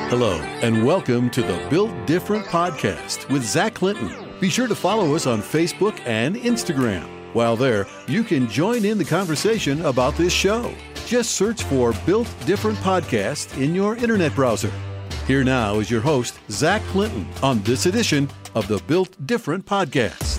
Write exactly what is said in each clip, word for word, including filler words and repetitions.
Hello, and welcome to the Built Different podcast with Zach Clinton. Be sure to follow us on Facebook and Instagram. While there, you can join in the conversation about this show. Just search for Built Different Podcast in your internet browser. Here now is your host, Zach Clinton, on this edition of the Built Different podcast.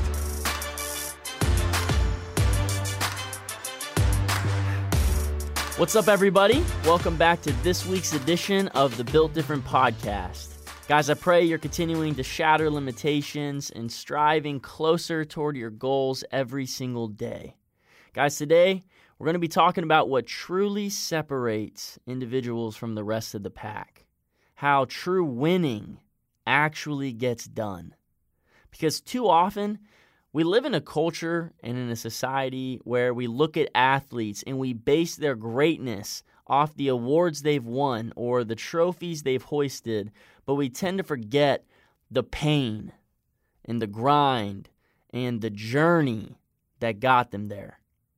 What's up, everybody? Welcome back to this week's edition of the Built Different podcast. Guys, I pray you're continuing to shatter limitations and striving closer toward your goals every single day. Guys, today we're going to be talking about what truly separates individuals from the rest of the pack. How true winning actually gets done. Because too often, we live in a culture and in a society where we look at athletes and we base their greatness off the awards they've won or the trophies they've hoisted, but we tend to forget the pain and the grind and the journey that got them there.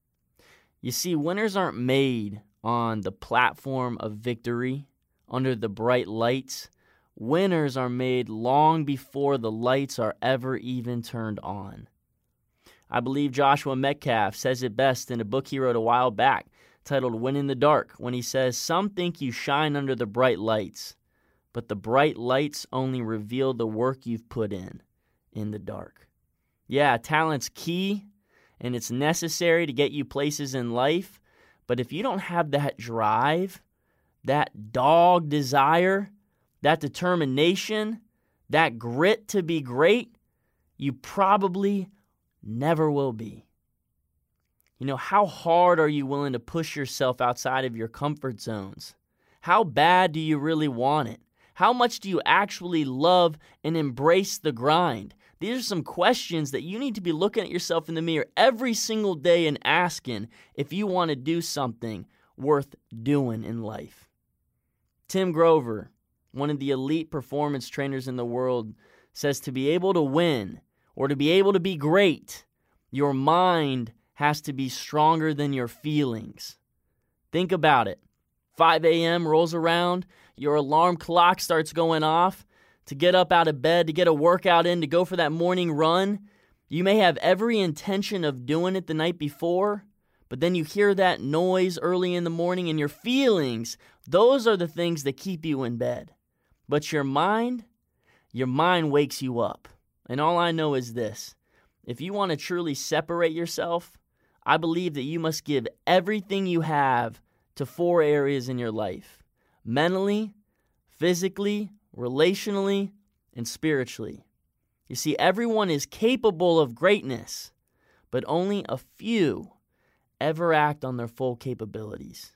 You see, winners aren't made on the platform of victory under the bright lights. Winners are made long before the lights are ever even turned on. I believe Joshua Metcalf says it best in a book he wrote a while back titled Win in the Dark, when he says, "Some think you shine under the bright lights, but the bright lights only reveal the work you've put in in the dark." Yeah, talent's key, and it's necessary to get you places in life, but if you don't have that drive, that dog desire, that determination, that grit to be great, you probably never will be. You know, how hard are you willing to push yourself outside of your comfort zones? How bad do you really want it? How much do you actually love and embrace the grind? These are some questions that you need to be looking at yourself in the mirror every single day and asking if you want to do something worth doing in life. Tim Grover, one of the elite performance trainers in the world, says to be able to win or to be able to be great, your mind has to be stronger than your feelings. Think about it. five a.m. rolls around, your alarm clock starts going off to get up out of bed, to get a workout in, to go for that morning run. You may have every intention of doing it the night before, but then you hear that noise early in the morning and your feelings, those are the things that keep you in bed. But your mind, your mind wakes you up. And all I know is this: if you want to truly separate yourself, I believe that you must give everything you have to four areas in your life: mentally, physically, relationally, and spiritually. You see, everyone is capable of greatness, but only a few ever act on their full capabilities.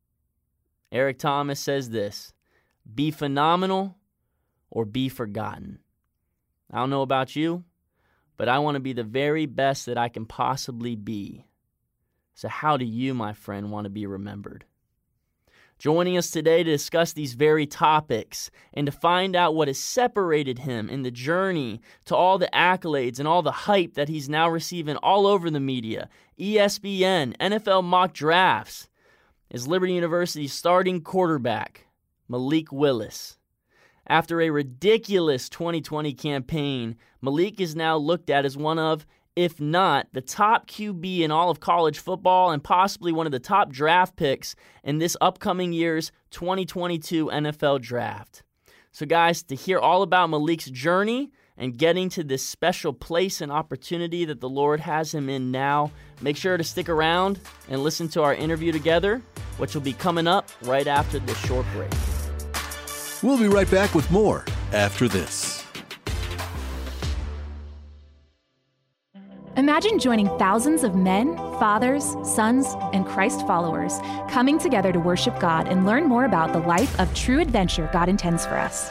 Eric Thomas says this: be phenomenal or be forgotten. I don't know about you, but I want to be the very best that I can possibly be. So how do you, my friend, want to be remembered? Joining us today to discuss these very topics and to find out what has separated him in the journey to all the accolades and all the hype that he's now receiving all over the media, E S P N, N F L mock drafts, is Liberty University's starting quarterback, Malik Willis. After a ridiculous twenty twenty campaign, Malik is now looked at as one of, if not the top Q B in all of college football and possibly one of the top draft picks in this upcoming year's twenty twenty-two N F L draft. So guys, to hear all about Malik's journey and getting to this special place and opportunity that the Lord has him in now, make sure to stick around and listen to our interview together, which will be coming up right after this short break. We'll be right back with more after this. Imagine joining thousands of men, fathers, sons, and Christ followers coming together to worship God and learn more about the life of true adventure God intends for us.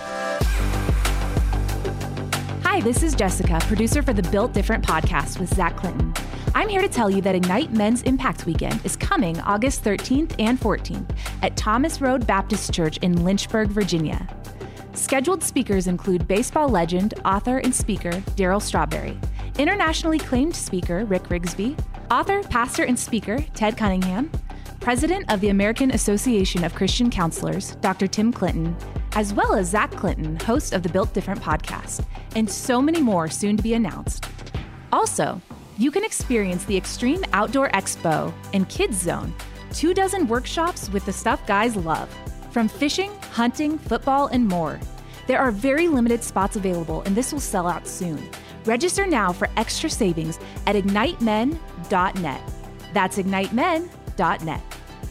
Hi, this is Jessica, producer for the Built Different podcast with Zach Clinton. I'm here to tell you that Ignite Men's Impact Weekend is coming August thirteenth and fourteenth at Thomas Road Baptist Church in Lynchburg, Virginia. Scheduled speakers include baseball legend, author, and speaker Darryl Strawberry, internationally acclaimed speaker Rick Rigsby, author, pastor, and speaker Ted Cunningham, president of the American Association of Christian Counselors, Doctor Tim Clinton, as well as Zach Clinton, host of the Built Different podcast, and so many more soon to be announced. Also, you can experience the Extreme Outdoor Expo and Kids Zone, two dozen workshops with the stuff guys love, from fishing, hunting, football, and more. There are very limited spots available, and this will sell out soon. Register now for extra savings at ignite men dot net. That's ignite men dot net.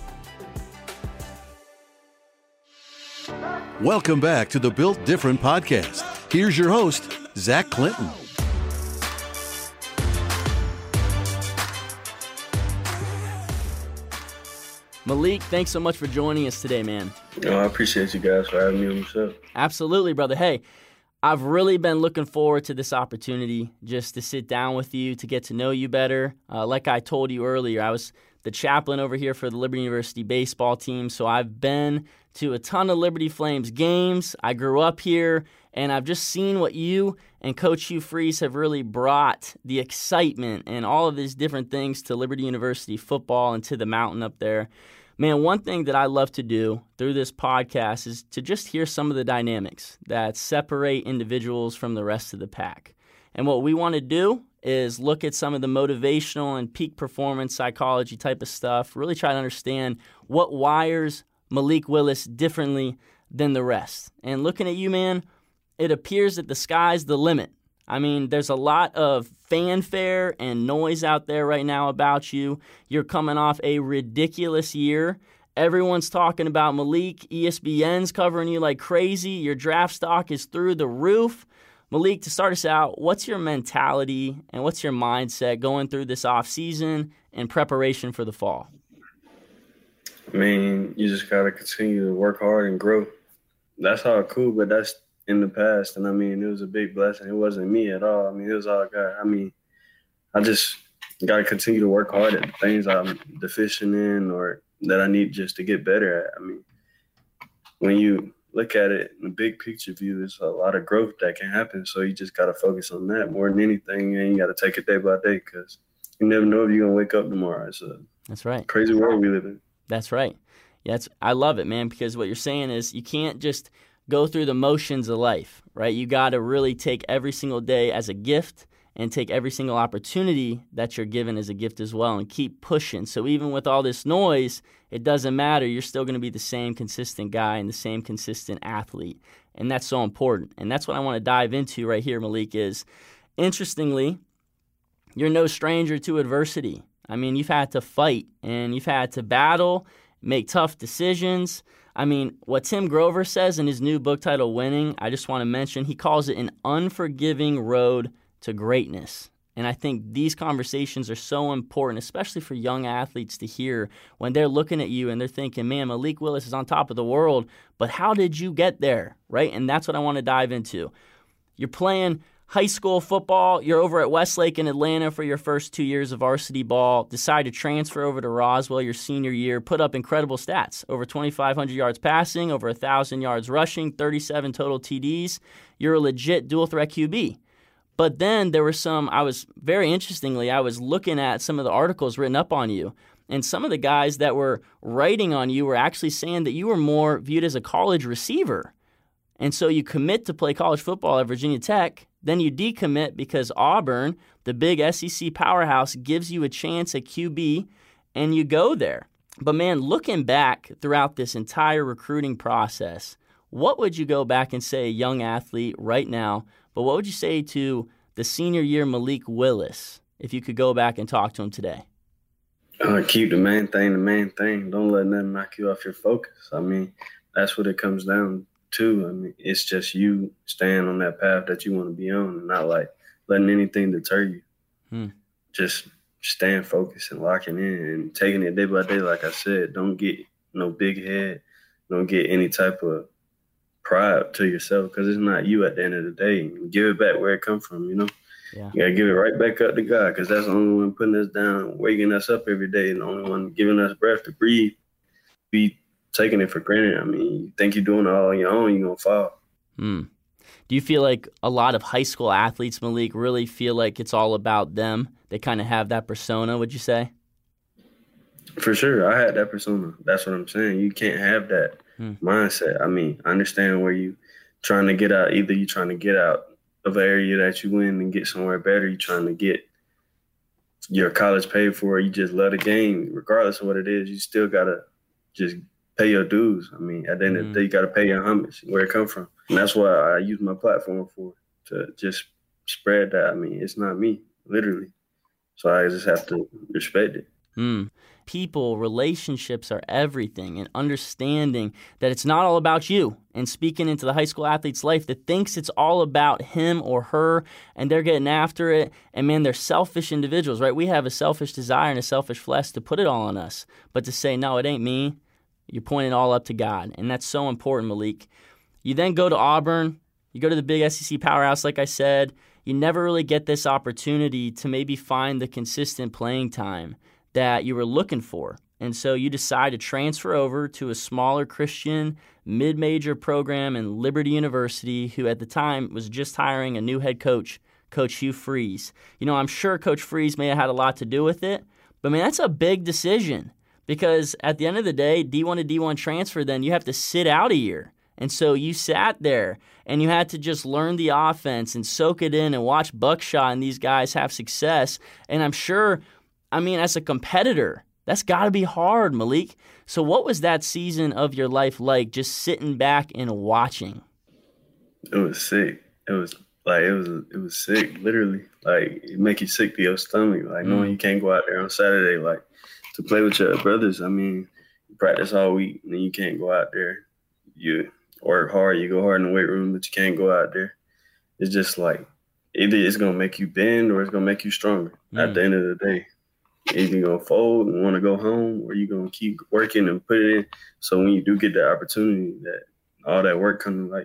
Welcome back to the Built Different podcast. Here's your host, Zach Clinton. Malik, thanks so much for joining us today, man. Oh, I appreciate you guys for having me on the show. Absolutely, brother. Hey, I've really been looking forward to this opportunity just to sit down with you, to get to know you better. Uh, like I told you earlier, I was the chaplain over here for the Liberty University baseball team, so I've been to a ton of Liberty Flames games. I grew up here, and I've just seen what you and Coach Hugh Freeze have really brought the excitement and all of these different things to Liberty University football and to the mountain up there. Man, one thing that I love to do through this podcast is to just hear some of the dynamics that separate individuals from the rest of the pack. And what we want to do is look at some of the motivational and peak performance psychology type of stuff, really try to understand what wires Malik Willis differently than the rest. And looking at you, man, it appears that the sky's the limit. I mean, there's a lot of fanfare and noise out there right now about you. You're coming off a ridiculous year. Everyone's talking about Malik. E S P N's covering you like crazy. Your draft stock is through the roof. Malik, to start us out, what's your mentality and what's your mindset going through this offseason and preparation for the fall? I mean, you just got to continue to work hard and grow. That's all cool, but that's in the past. And, I mean, it was a big blessing. It wasn't me at all. I mean, it was all God. I mean, I just got to continue to work hard at things I'm deficient in or that I need just to get better at. I mean, when you look at it in the big picture view, there's a lot of growth that can happen. So you just got to focus on that more than anything. And you got to take it day by day because you never know if you're going to wake up tomorrow. It's a That's right. crazy world we live in. That's right. Yeah, it's, I love it, man, because what you're saying is you can't just go through the motions of life, right? You got to really take every single day as a gift and take every single opportunity that you're given as a gift as well and keep pushing. So even with all this noise, it doesn't matter. You're still going to be the same consistent guy and the same consistent athlete. And that's so important. And that's what I want to dive into right here, Malik, is interestingly, you're no stranger to adversity. I mean, you've had to fight and you've had to battle, make tough decisions. I mean, what Tim Grover says in his new book titled Winning, I just want to mention, he calls it an unforgiving road to greatness. And I think these conversations are so important, especially for young athletes to hear when they're looking at you and they're thinking, man, Malik Willis is on top of the world, but how did you get there, right? And that's what I want to dive into. You're playing high school football. You're over at Westlake in Atlanta for your first two years of varsity ball. Decide to transfer over to Roswell your senior year. Put up incredible stats. Over twenty-five hundred yards passing, over one thousand yards rushing, thirty-seven total T Ds. You're a legit dual threat Q B. But then there were some, I was, very interestingly, I was looking at some of the articles written up on you. And some of the guys that were writing on you were actually saying that you were more viewed as a college receiver. And so you commit to play college football at Virginia Tech. Then you decommit because Auburn, the big S E C powerhouse, gives you a chance at Q B, and you go there. But, man, looking back throughout this entire recruiting process, what would you go back and say a young athlete right now, but what would you say to the senior year Malik Willis if you could go back and talk to him today? Uh, keep the main thing the main thing. Don't let nothing knock you off your focus. I mean, that's what it comes down to. I mean, it's just you staying on that path that you want to be on and not, like, letting anything deter you. Hmm. Just staying focused and locking in and taking it day by day, like I said. Don't get no big head. Don't get any type of pride to yourself because it's not you at the end of the day. Give it back where it come from, you know? Yeah. You got to give it right back up to God because that's the only one putting us down, waking us up every day, and the only one giving us breath to breathe. Be taking it for granted. I mean, you think you're doing it all on your own, you're going to fall. Hmm. Do you feel like a lot of high school athletes, Malik, really feel like it's all about them? They kind of have that persona, would you say? For sure. I had that persona. That's what I'm saying. You can't have that hmm. mindset. I mean, I understand where you trying to get out. Either you trying to get out of the area that you in and get somewhere better. You trying to get your college paid for. Or you just love the game, regardless of what it is. You still gotta just pay your dues. I mean, at the end mm. of the day, you gotta pay your homage where it come from, and that's why I use my platform for, to just spread that. I mean, it's not me, literally. So I just have to respect it. Mm. People, relationships are everything, and understanding that it's not all about you, and speaking into the high school athlete's life that thinks it's all about him or her and they're getting after it. And man, they're selfish individuals, right? We have a selfish desire and a selfish flesh to put it all on us, but to say, no, it ain't me. You're pointing all up to God, and that's so important, Malik. You then go to Auburn. You go to the big S E C powerhouse, like I said. You never really get this opportunity to maybe find the consistent playing time that you were looking for. And so you decide to transfer over to a smaller Christian mid-major program in Liberty University, who at the time was just hiring a new head coach, Coach Hugh Freeze. You know, I'm sure Coach Freeze may have had a lot to do with it, but, man, that's a big decision because at the end of the day, D one to D one transfer, then you have to sit out a year. And so you sat there and you had to just learn the offense and soak it in and watch Buckshot and these guys have success. And I'm sure, I mean, as a competitor, that's got to be hard, Malik. So what was that season of your life like, just sitting back and watching? It was sick. It was like, it was it was sick, literally. Like, it make you sick to your stomach. Like, mm. knowing you can't go out there on Saturday, like, to play with your brothers. I mean, you practice all week, and then you can't go out there. You work hard, you go hard in the weight room, but you can't go out there. It's just like, either it's going to make you bend or it's going to make you stronger mm. at the end of the day. Either you're going to fold and want to go home, or you're going to keep working and put it in. So when you do get that opportunity, that all that work comes to light.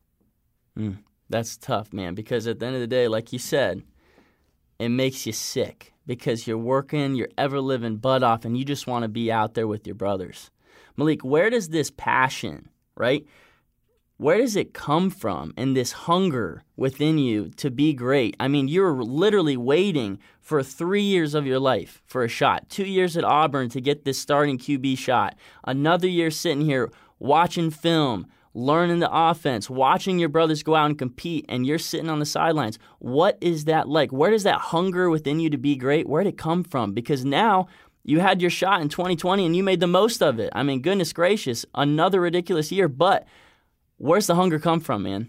Mm, that's tough, man, because at the end of the day, like you said, it makes you sick because you're working, you're ever living butt off, and you just want to be out there with your brothers. Malik, where does this passion, right, where does it come from, and this hunger within you to be great? I mean, you're literally waiting for three years of your life for a shot. Two years at Auburn to get this starting Q B shot. Another year sitting here watching film, learning the offense, watching your brothers go out and compete, and you're sitting on the sidelines. What is that like? Where does that hunger within you to be great, where did it come from? Because now you had your shot in twenty twenty, and you made the most of it. I mean, goodness gracious, another ridiculous year, but where's the hunger come from, man?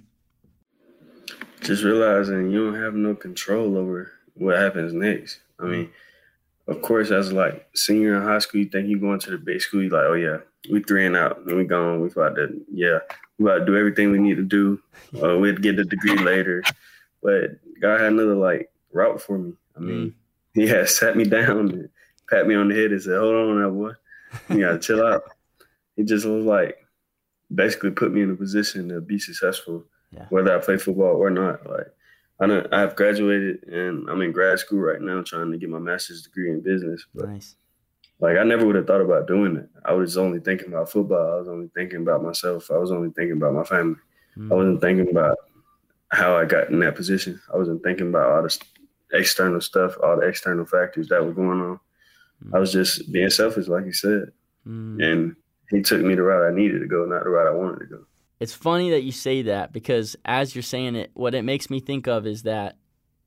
Just realizing you don't have no control over what happens next. I mean, of course, as like senior in high school, you think you're going to the big school. You're like, oh, yeah, we three and out. And we gone. We about to, yeah, we about to do everything we need to do. Uh, we'd get the degree later. But God had another, like, route for me. I mean, mm. he had sat me down and pat me on the head and said, hold on now, boy. You got to chill out. He just was like, basically put me in a position to be successful, yeah. whether I play football or not. Like, I know I've graduated and I'm in grad school right now trying to get my master's degree in business. But nice. Like, I never would have thought about doing it. I was only thinking about football. I was only thinking about myself. I was only thinking about my family. Mm. I wasn't thinking about how I got in that position. I wasn't thinking about all the external stuff, all the external factors that were going on. Mm. I was just being selfish, like you said. Mm. And he took me the route I needed to go, not the route I wanted to go. It's funny that you say that because as you're saying it, what it makes me think of is that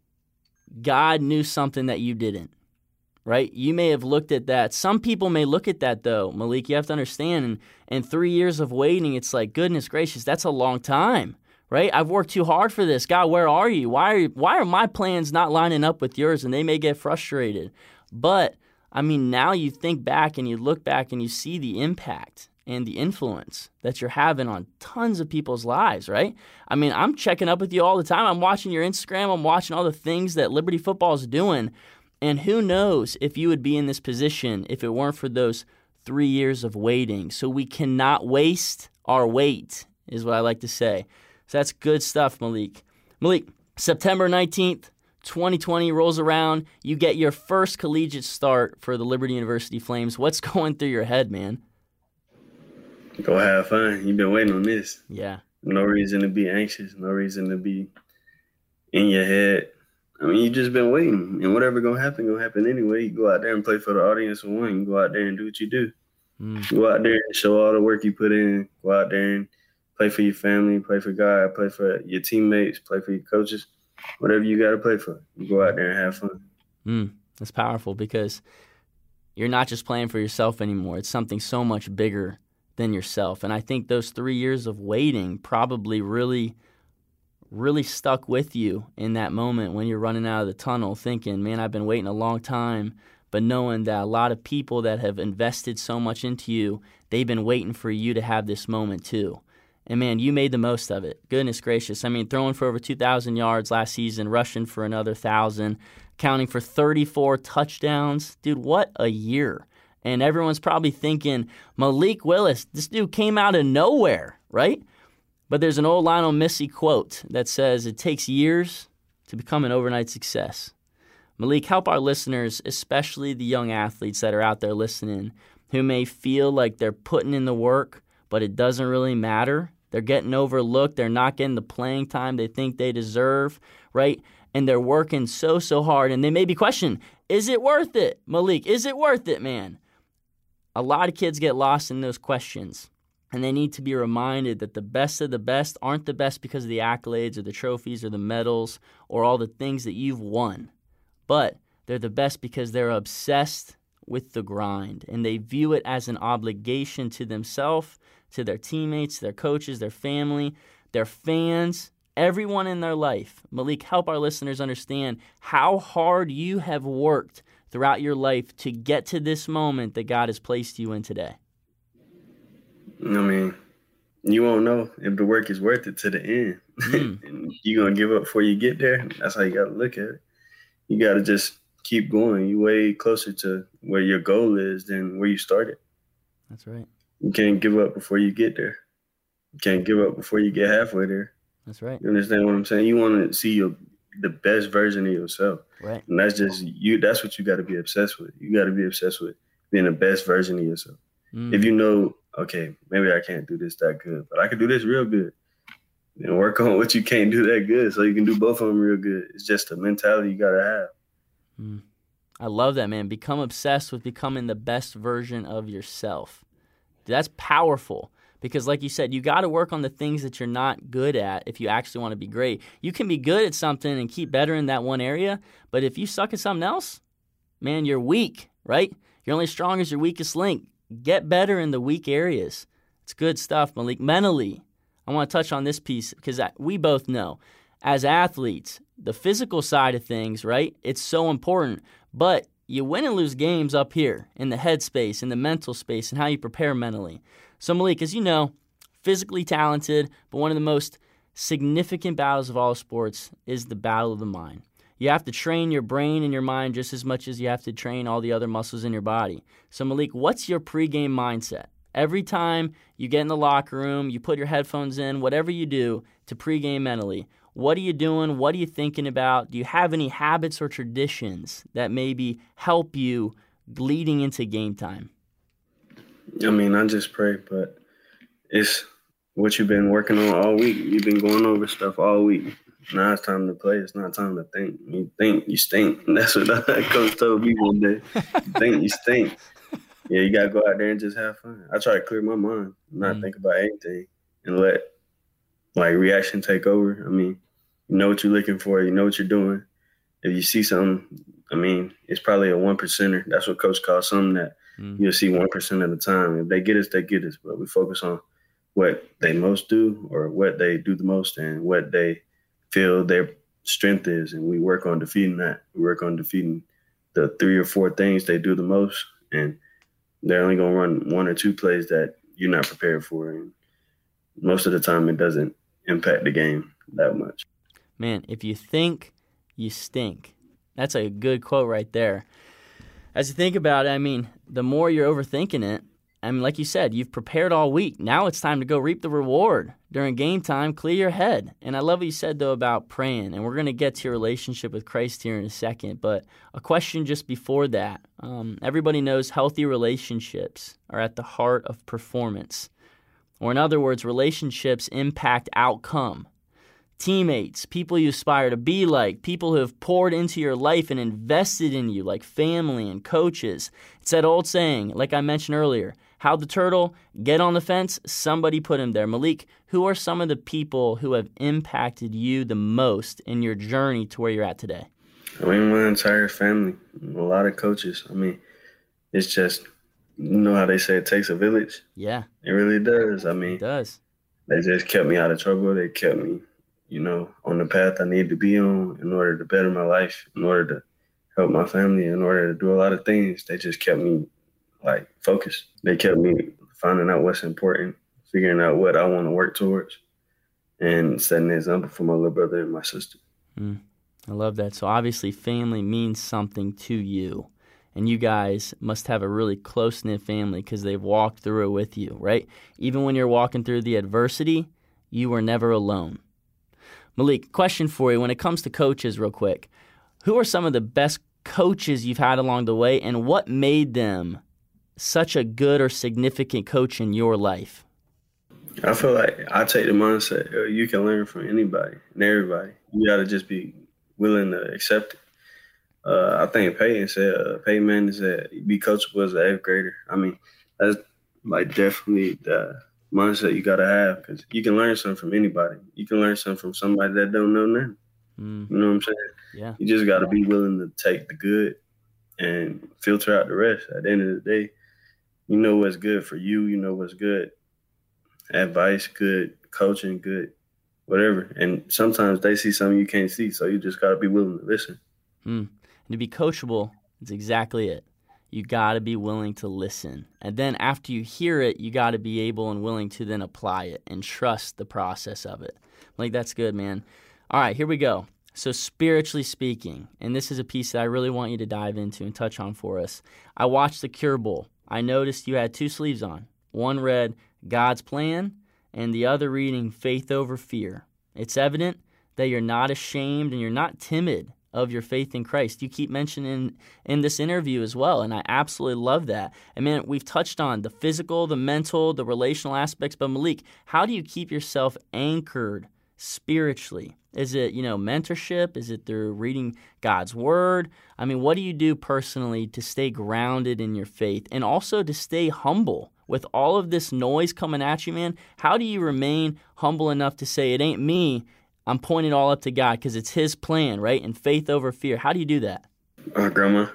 God knew something that you didn't, right? You may have looked at that. Some people may look at that, though, Malik. You have to understand, in, in three years of waiting, it's like, goodness gracious, that's a long time, right? I've worked too hard for this. God, where are you? Why are, why are my plans not lining up with yours? And they may get frustrated. But, I mean, now you think back and you look back and you see the impact and the influence that you're having on tons of people's lives, right? I mean, I'm checking up with you all the time. I'm watching your Instagram. I'm watching all the things that Liberty Football is doing. And who knows if you would be in this position if it weren't for those three years of waiting. So we cannot waste our wait, is what I like to say. So that's good stuff, Malik. Malik, September nineteenth, twenty twenty rolls around. You get your first collegiate start for the Liberty University Flames. What's going through your head, man? Go have fun. You've been waiting on this. Yeah. No reason to be anxious. No reason to be in your head. I mean, you just been waiting. And whatever going to happen, going to happen anyway. You go out there and play for the audience and win. You go out there and do what you do. Mm. Go out there and show all the work you put in. Go out there and play for your family, play for God, play for your teammates, play for your coaches, whatever you got to play for. You go out there and have fun. Mm. That's powerful because you're not just playing for yourself anymore. It's something so much bigger than yourself. And I think those three years of waiting probably really, really stuck with you in that moment when you're running out of the tunnel thinking, man, I've been waiting a long time, but knowing that a lot of people that have invested so much into you, they've been waiting for you to have this moment too. And, man, you made the most of it. Goodness gracious. I mean, throwing for over two thousand yards last season, rushing for another one thousand, counting for thirty-four touchdowns. Dude, what a year. And everyone's probably thinking, Malik Willis, this dude came out of nowhere, right? But there's an old Lionel Messi quote that says, it takes years to become an overnight success. Malik, help our listeners, especially the young athletes that are out there listening, who may feel like they're putting in the work, but it doesn't really matter. They're getting overlooked. They're not getting the playing time they think they deserve, right? And they're working so, so hard. And they may be questioning, is it worth it, Malik? Is it worth it, man? A lot of kids get lost in those questions. And they need to be reminded that the best of the best aren't the best because of the accolades or the trophies or the medals or all the things that you've won. But they're the best because they're obsessed with the grind. And they view it as an obligation to themselves, to their teammates, their coaches, their family, their fans, everyone in their life. Malik, help our listeners understand how hard you have worked throughout your life to get to this moment that God has placed you in today. I mean, you won't know if the work is worth it to the end. Mm. And you're going to give up before you get there. That's how you got to look at it. You got to just keep going. You way closer to where your goal is than where you started. That's right. You can't give up before you get there. You can't give up before you get halfway there. That's right. You understand what I'm saying? You want to see your the best version of yourself. Right. And that's just you. That's what you got to be obsessed with. You got to be obsessed with being the best version of yourself. Mm. If you know, okay, maybe I can't do this that good, but I can do this real good. And work on what you can't do that good so you can do both of them real good. It's just a mentality you got to have. Mm. I love that, man. Become obsessed with becoming the best version of yourself. That's powerful because, like you said, you got to work on the things that you're not good at if you actually want to be great. You can be good at something and keep better in that one area, but if you suck at something else, man, you're weak, right? You're only strong as your weakest link. Get better in the weak areas. It's good stuff, Malik. Mentally, I want to touch on this piece because we both know, as athletes, the physical side of things, right, it's so important, but you win and lose games up here in the head space, in the mental space, and how you prepare mentally. So, Malik, as you know, physically talented, but one of the most significant battles of all sports is the battle of the mind. You have to train your brain and your mind just as much as you have to train all the other muscles in your body. So, Malik, what's your pregame mindset? Every time you get in the locker room, you put your headphones in, whatever you do to pregame mentally, what are you doing? What are you thinking about? Do you have any habits or traditions that maybe help you leading into game time? I mean, I just pray, but it's what you've been working on all week. You've been going over stuff all week. Now it's time to play. It's not time to think. You think, you stink. And that's what Coach told me one day. You think, you stink. Yeah, you got to go out there and just have fun. I try to clear my mind, not mm-hmm. think about anything, and let, like, reaction take over. I mean, you know what you're looking for. You know what you're doing. If you see something, I mean, it's probably a one percenter. That's what Coach calls something that mm-hmm. you'll see one percent of the time. If they get us, they get us. But we focus on what they most do or what they do the most and what they feel their strength is. And we work on defeating that. We work on defeating the three or four things they do the most. And they're only going to run one or two plays that you're not prepared for. And most of the time, it doesn't impact the game that much. Man, if you think, you stink. That's a good quote right there. As you think about it, I mean, the more you're overthinking it, I mean, like you said, you've prepared all week. Now it's time to go reap the reward. During game time, clear your head. And I love what you said, though, about praying. And we're going to get to your relationship with Christ here in a second. But a question just before that. Um, everybody knows healthy relationships are at the heart of performance. Or in other words, relationships impact outcome. Teammates, people you aspire to be like, people who have poured into your life and invested in you, like family and coaches. It's that old saying, like I mentioned earlier, How the turtle get on the fence? Somebody put him there. Malik, who are some of the people who have impacted you the most in your journey to where you're at today? I mean, my entire family, a lot of coaches. I mean, it's just, you know how they say it takes a village? Yeah. It really does. I mean, it does. They just kept me out of trouble. They kept me, you know, on the path I needed to be on in order to better my life, in order to help my family, in order to do a lot of things. They just kept me, like, focused. They kept me finding out what's important, figuring out what I want to work towards, and setting an example for my little brother and my sister. Mm, I love that. So obviously family means something to you. And you guys must have a really close-knit family because they've walked through it with you, right? Even when you're walking through the adversity, you were never alone. Malik, question for you. When it comes to coaches, real quick, who are some of the best coaches you've had along the way, and what made them such a good or significant coach in your life? I feel like I take the mindset, uh, you can learn from anybody and everybody. You got to just be willing to accept it. Uh, I think Peyton said, uh, Peyton Manning said, be coachable as an eighth grader. I mean, that's like definitely the mindset you got to have, because you can learn something from anybody. You can learn something from somebody that don't know nothing. Mm. You know what I'm saying? Yeah. You just got to be willing to take the good and filter out the rest. At the end of the day, you know what's good for you. You know what's good advice, good coaching, good whatever. And sometimes they see something you can't see, so you just got to be willing to listen. Mm. And to be coachable, it's exactly it. You got to be willing to listen. And then after you hear it, you got to be able and willing to then apply it and trust the process of it. Like, that's good, man. All right, here we go. So spiritually speaking, and this is a piece that I really want you to dive into and touch on for us. I watched the Cure Bowl. I noticed you had two sleeves on. One read God's Plan, and the other reading Faith Over Fear. It's evident that you're not ashamed and you're not timid of your faith in Christ. You keep mentioning in this interview as well, and I absolutely love that. I mean, we've touched on the physical, the mental, the relational aspects, but Malik, how do you keep yourself anchored spiritually? Is it, you know, mentorship? Is it through reading God's Word? I mean, what do you do personally to stay grounded in your faith and also to stay humble? With all of this noise coming at you, man, how do you remain humble enough to say, it ain't me, I'm pointing it all up to God because it's His plan, right? And faith over fear. How do you do that? Our grandma,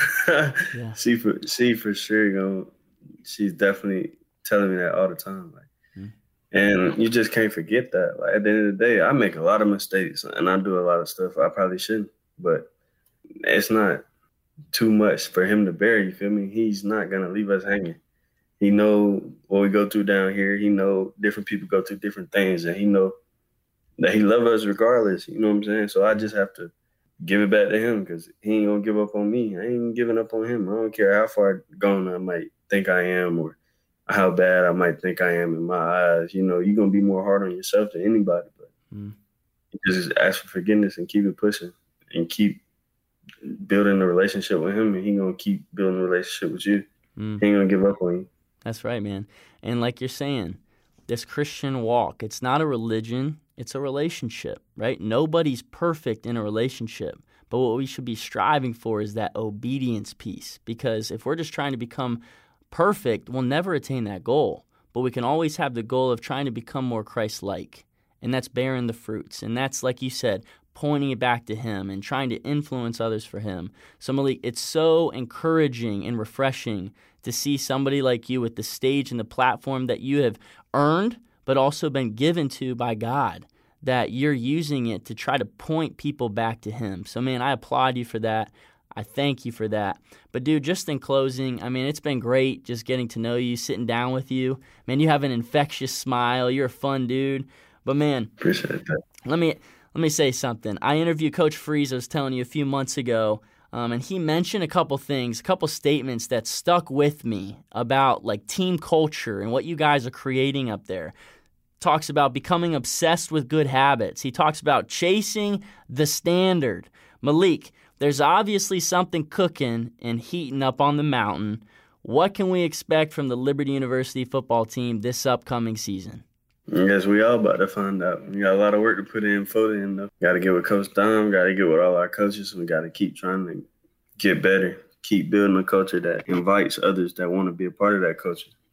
yeah. she for she for sure, you know, she's definitely telling me that all the time. Like, mm. And you just can't forget that. Like, at the end of the day, I make a lot of mistakes and I do a lot of stuff I probably shouldn't, but it's not too much for Him to bear. You feel me? He's not gonna leave us hanging. He know what we go through down here. He know different people go through different things, and He know that He loves us regardless, you know what I'm saying? So I just have to give it back to Him because He ain't going to give up on me. I ain't giving up on Him. I don't care how far gone I might think I am or how bad I might think I am in my eyes. You know, you're going to be more hard on yourself than anybody. But mm. just ask for forgiveness and keep it pushing and keep building a relationship with Him, and He going to keep building a relationship with you. Mm. He ain't going to give up on you. That's right, man. And like you're saying, this Christian walk, it's not a religion. It's a relationship, right? Nobody's perfect in a relationship, but what we should be striving for is that obedience piece, because if we're just trying to become perfect, we'll never attain that goal, but we can always have the goal of trying to become more Christ-like, and that's bearing the fruits, and that's, like you said, pointing it back to Him and trying to influence others for Him. So Malik, it's so encouraging and refreshing to see somebody like you with the stage and the platform that you have earned, but also been given to by God, that you're using it to try to point people back to Him. So, man, I applaud you for that. I thank you for that. But, dude, just in closing, I mean, it's been great just getting to know you, sitting down with you. Man, you have an infectious smile. You're a fun dude. But, man, appreciate that. Let me let me say something. I interviewed Coach Freeze, I was telling you, a few months ago, um, and he mentioned a couple things, a couple statements that stuck with me about, like, team culture and what you guys are creating up there. Talks about becoming obsessed with good habits. He talks about chasing the standard. Malik, there's obviously something cooking and heating up on the mountain. What can we expect from the Liberty University football team this upcoming season? I guess we all about to find out. We got a lot of work to put in for them, though. Got to get with Coach Dom. Got to get with all our coaches. We got to keep trying to get better. Keep building a culture that invites others that want to be a part of that culture.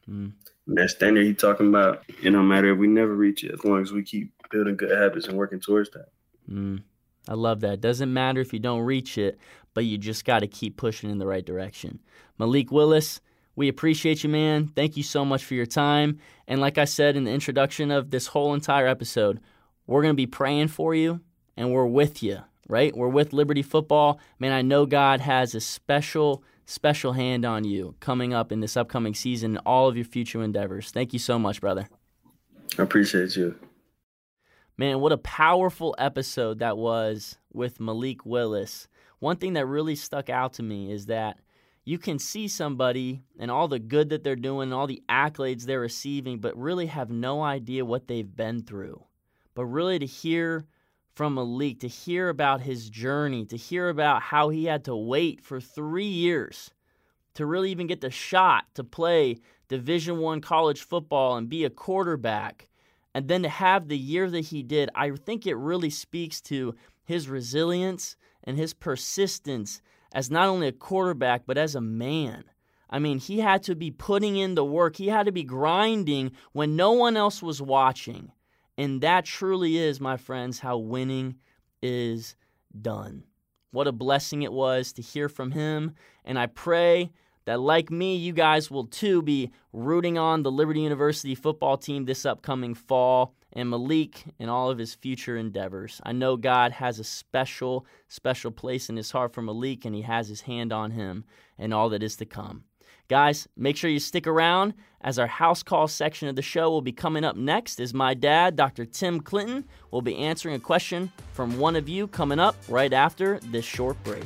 Mm. That standard he talking about, it don't matter if we never reach it, as long as we keep building good habits and working towards that. Mm. I love that. It doesn't matter if you don't reach it, but you just got to keep pushing in the right direction. Malik Willis, we appreciate you, man. Thank you so much for your time. And like I said in the introduction of this whole entire episode, we're going to be praying for you, and we're with you, right? We're with Liberty Football. Man, I know God has a special, special hand on you coming up in this upcoming season and all of your future endeavors. Thank you so much, brother. I appreciate you. Man, what a powerful episode that was with Malik Willis. One thing that really stuck out to me is that you can see somebody and all the good that they're doing and all the accolades they're receiving, but really have no idea what they've been through. But really to hear from Malik, to hear about his journey, to hear about how he had to wait for three years to really even get the shot to play Division One college football and be a quarterback, and then to have the year that he did, I think it really speaks to his resilience and his persistence as not only a quarterback, but as a man. I mean, he had to be putting in the work. He had to be grinding when no one else was watching. And that truly is, my friends, how winning is done. What a blessing it was to hear from him. And I pray that, like me, you guys will too be rooting on the Liberty University football team this upcoming fall and Malik and all of his future endeavors. I know God has a special, special place in his heart for Malik, and he has his hand on him and all that is to come. Guys, make sure you stick around as our house call section of the show will be coming up next as my dad, Doctor Tim Clinton, will be answering a question from one of you coming up right after this short break.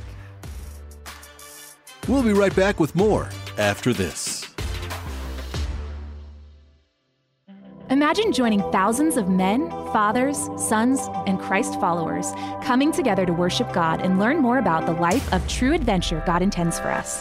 We'll be right back with more after this. Imagine joining thousands of men, fathers, sons, and Christ followers coming together to worship God and learn more about the life of true adventure God intends for us.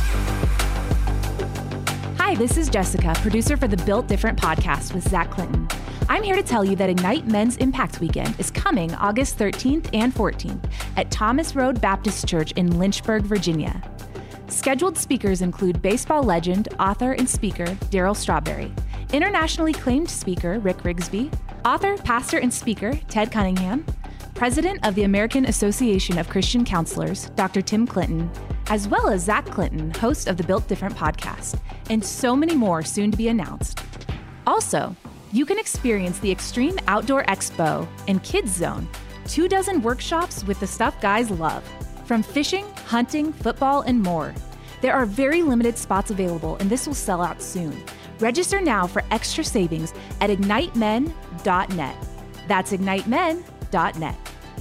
Hi, this is Jessica, producer for the Built Different podcast with Zach Clinton. I'm here to tell you that Ignite Men's Impact Weekend is coming August thirteenth and fourteenth at Thomas Road Baptist Church in Lynchburg, Virginia. Scheduled speakers include baseball legend, author, and speaker Darryl Strawberry, internationally acclaimed speaker Rick Rigsby, author, pastor, and speaker Ted Cunningham, president of the American Association of Christian Counselors, Doctor Tim Clinton, as well as Zach Clinton, host of the Built Different podcast, and so many more soon to be announced. Also, you can experience the Extreme Outdoor Expo and Kids Zone, two dozen workshops with the stuff guys love, from fishing, hunting, football, and more. There are very limited spots available, and this will sell out soon. Register now for extra savings at ignite men dot net. That's ignite men dot net.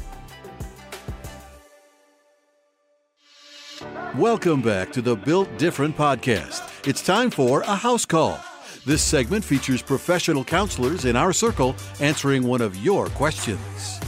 Welcome back to the Built Different podcast. It's time for a house call. This segment features professional counselors in our circle answering one of your questions.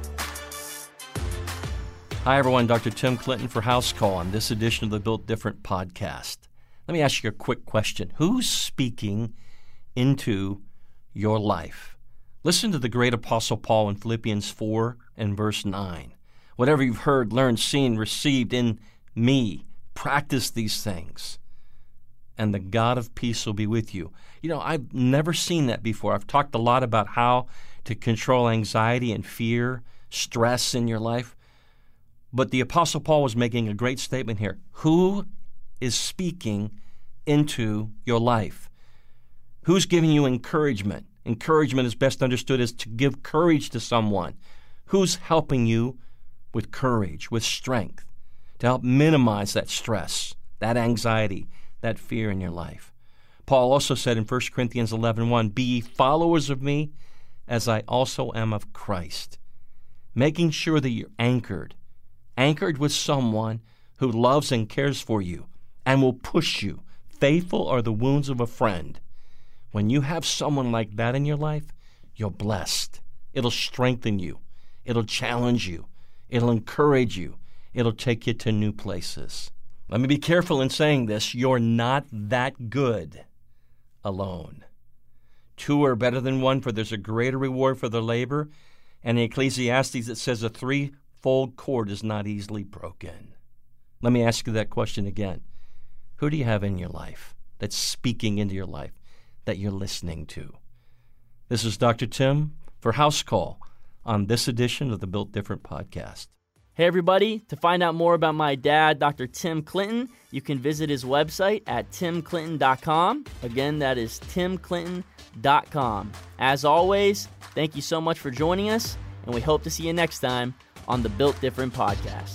Hi, everyone. Doctor Tim Clinton for House Call on this edition of the Built Different podcast. Let me ask you a quick question. Who's speaking into your life? Listen to the great Apostle Paul in Philippians four and verse nine. Whatever you've heard, learned, seen, received in me, practice these things, and the God of peace will be with you. You know, I've never seen that before. I've talked a lot about how to control anxiety and fear, stress in your life. But the Apostle Paul was making a great statement here. Who is speaking into your life? Who's giving you encouragement? Encouragement is best understood as to give courage to someone. Who's helping you with courage, with strength, to help minimize that stress, that anxiety, that fear in your life? Paul also said in First Corinthians eleven one, be ye followers of me as I also am of Christ. Making sure that you're anchored, anchored with someone who loves and cares for you and will push you. Faithful are the wounds of a friend. When you have someone like that in your life, you're blessed. It'll strengthen you. It'll challenge you. It'll encourage you. It'll take you to new places. Let me be careful in saying this. You're not that good alone. Two are better than one, for there's a greater reward for their labor. And in Ecclesiastes, it says a threefold cord is not easily broken. Let me ask you that question again. Who do you have in your life? that's speaking into your life that you're listening to. This is Doctor Tim for House Call on this edition of the Built Different podcast. Hey everybody, to find out more about my dad, Doctor Tim Clinton, you can visit his website at tim clinton dot com. Again, that is tim clinton dot com. As always, thank you so much for joining us, and we hope to see you next time on the Built Different podcast.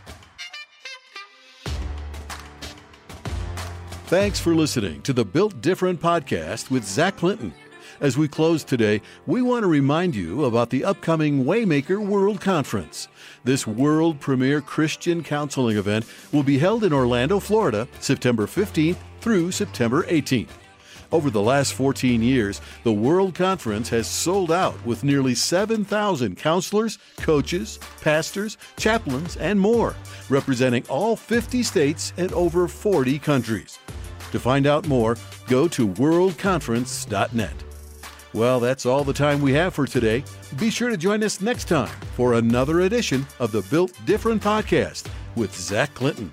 Thanks for listening to the Built Different podcast with Zach Clinton. As we close today, we want to remind you about the upcoming Waymaker World Conference. This world premier Christian counseling event will be held in Orlando, Florida, September fifteenth through September eighteenth. Over the last fourteen years, the World Conference has sold out with nearly seven thousand counselors, coaches, pastors, chaplains, and more, representing all fifty states and over forty countries. To find out more, go to world conference dot net. Well, that's all the time we have for today. Be sure to join us next time for another edition of the Built Different podcast with Zach Clinton.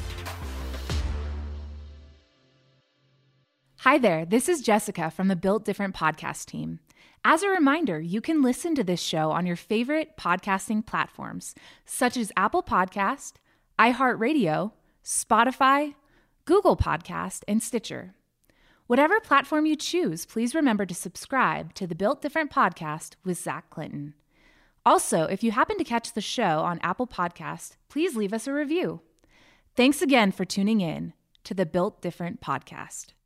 Hi there, this is Jessica from the Built Different podcast team. As a reminder, you can listen to this show on your favorite podcasting platforms, such as Apple Podcast, iHeartRadio, Spotify, Google Podcast, and Stitcher. Whatever platform you choose, please remember to subscribe to the Built Different podcast with Zach Clinton. Also, if you happen to catch the show on Apple Podcast, please leave us a review. Thanks again for tuning in to the Built Different podcast.